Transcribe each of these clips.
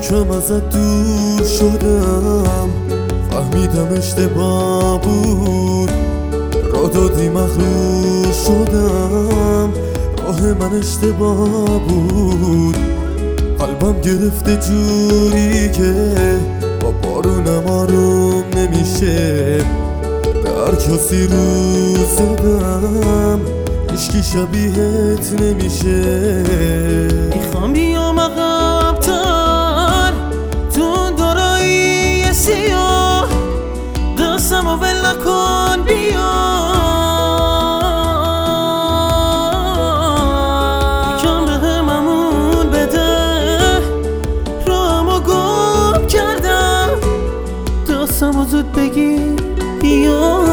یکم ازت دور شدم، فهمیدم اشتباه بود، راه دادی مغرور شدم، راه من اشتباه بود. قلبم گرفته جوری که با بارونم آروم نمیشه، در کسی روز زدم هیچکی شبیهت نمیشه. میخوام بیام عقب‌تر تو اون دورایی سیاه، دستم و ول نکن بیا، یکم بهم امون بده، راهمو گم کردم، دستمو زود بگیر بیا.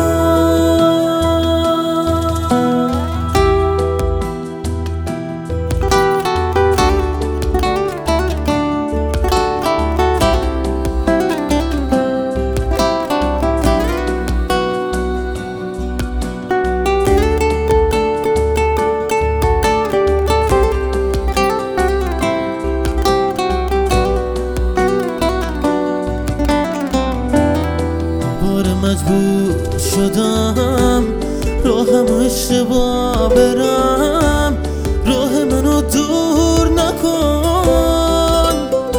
مجبور شدم راهم اشتباه برم، راه منو دور نکن،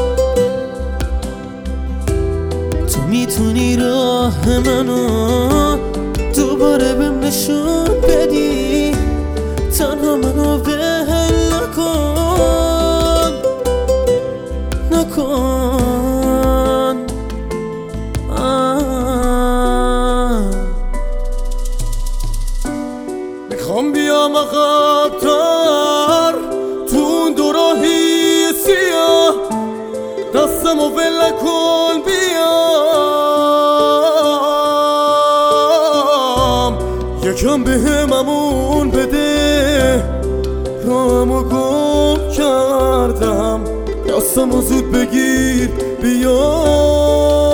تو میتونی راه منو دوباره بهم نشون بدی، تنها منو ول نکن. میخوام بیام عقب‌تر تو اون دو راهی سیاه، دستم و ول نکن بیام، یکم بهم امون بده، راهمو گم کردم، دستم و زود بگیر بیا.